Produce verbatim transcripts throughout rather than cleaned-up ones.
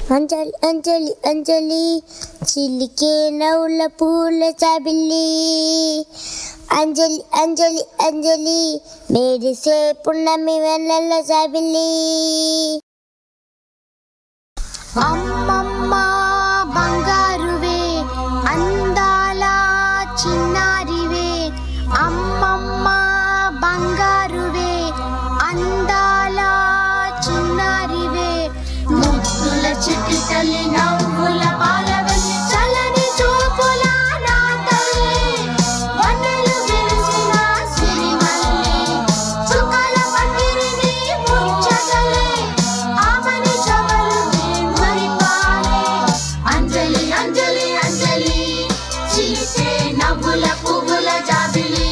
అంజలి అంజలి అంజలి చిలికే నవ్వుల పూల చాబిల్లి అంజలి అంజలి అంజలి మెరిసే పున్నమి వెన్నెల చాబిల్లి. అమ్మమ్మ బంగారువే అందాల చిన్నారివే, అమ్మమ్మ బంగారువే అందాల చిన్నారివే, ముద్దుల చిట్టి తల్లి నవ్వుల పాలవల్లి చలని చూపుల నా తల్లి, వన్నెలు విరిసిన సిరిమల్లి చుక్కల పందిరిని ముచ్చటలే ఆమని చవలు మరిపాలే. అంజలి అంజలి అంజలి చిలికే నవ్వుల పువ్వుల జాబిలి,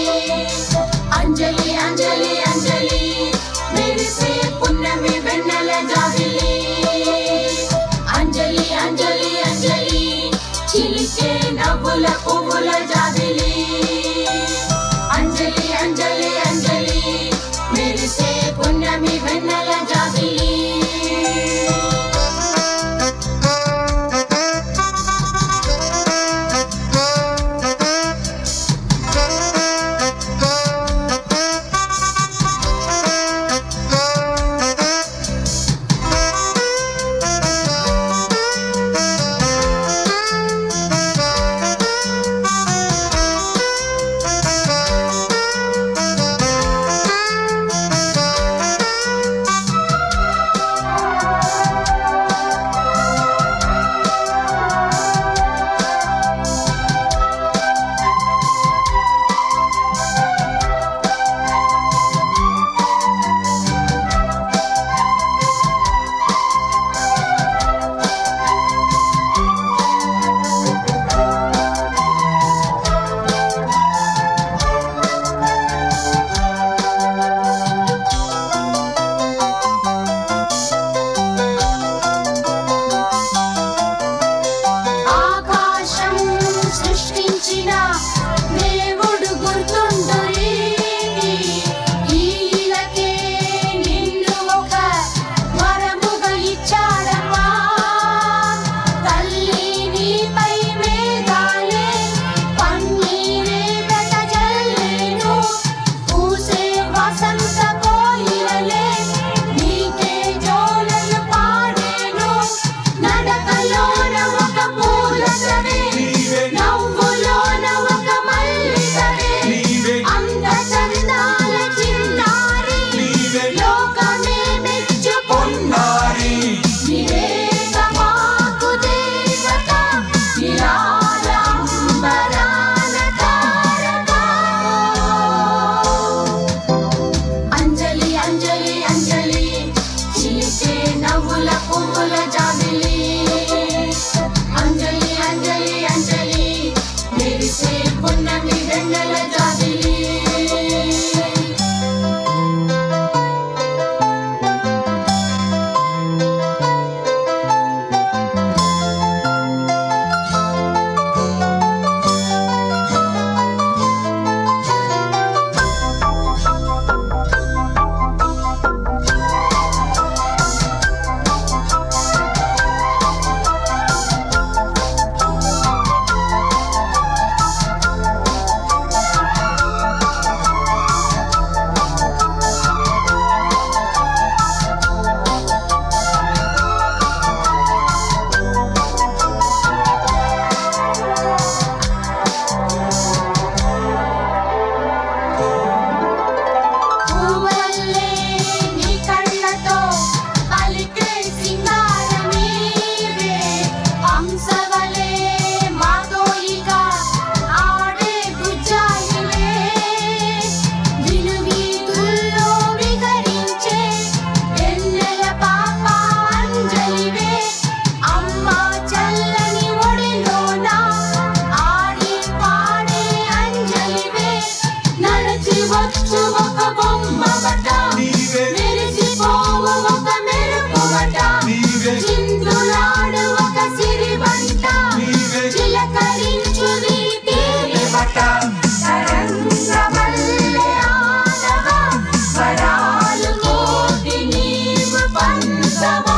అంజలి అంజలి అంజలి మెరిసే పున్నమి వెన్నెల జాబిలి, అంజలి అంజలి అంజలి చిలికే నవ్వుల పువ్వుల జాబిలి, అంజలి అంజలి అంజలి మెరిసే పున్నమి వెన్నెల జాబిలి. Sama